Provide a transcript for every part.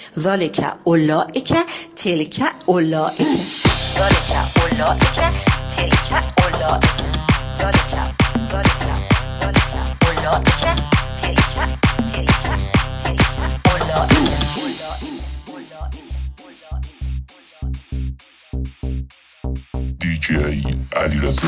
ذالک اولئک تلک اولئک ذالک اولئک تلک اولئک ذالک اولئک تلک اولئک DJ علیرضا.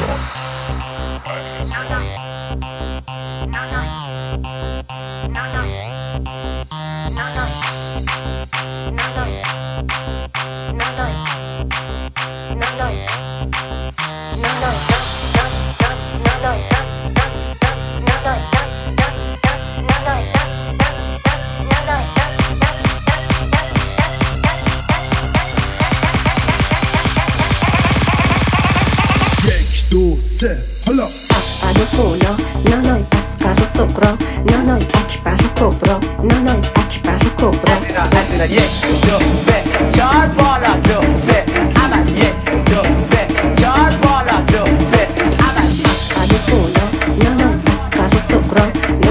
حالا افعل و فولا نانای اصغر و صغرا نانای اکبر و کبرا نانای اکبر و کبرا یک دو سه چهار بالا دو سه اول یک دو سه چهار بالا دو سه اول افعل و فولا نانای اصغر و صغرا